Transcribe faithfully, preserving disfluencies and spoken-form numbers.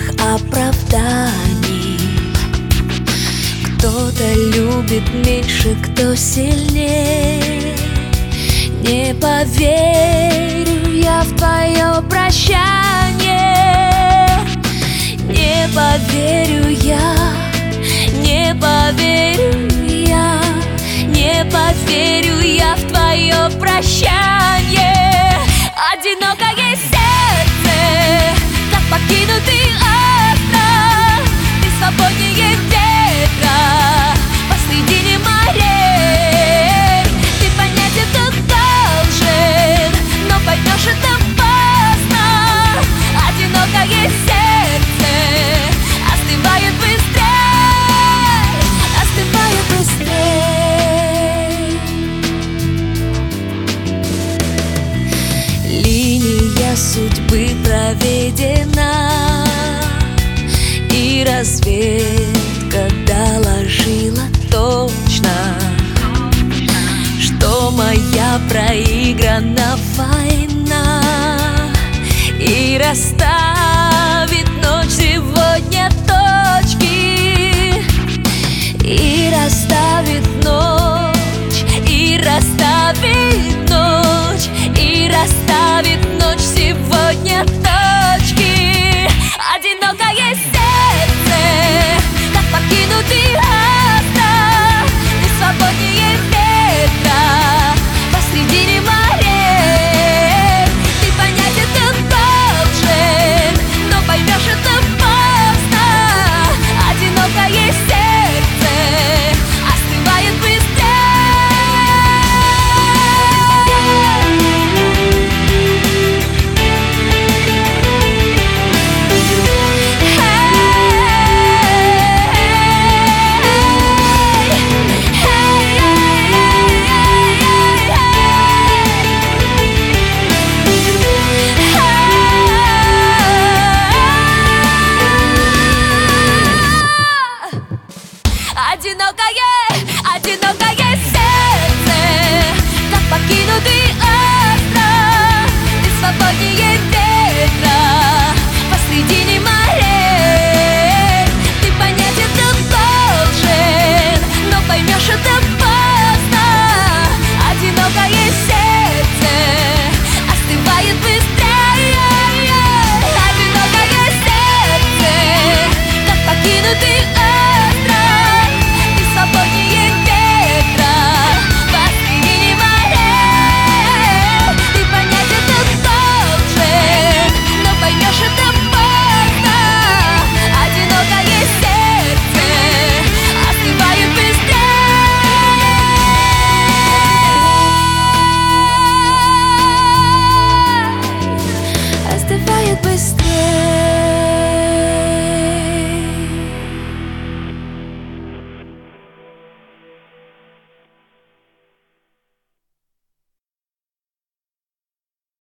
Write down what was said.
оправданий. Кто-то любит меньше, кто сильнее. Не поверю я в твое прощание. Не поверю я, не поверю я, не поверю я в твое прощание. Одинокое сердце, как покинутый остров, ты свободнее ветра посредине морей. Ты понятен тут должен, но поймешь это поздно. Одинокое сердце остывает быстрей, остывает быстрей. Линия судьбы проведена, и разведка доложила точно, что моя проиграна война, и рассталась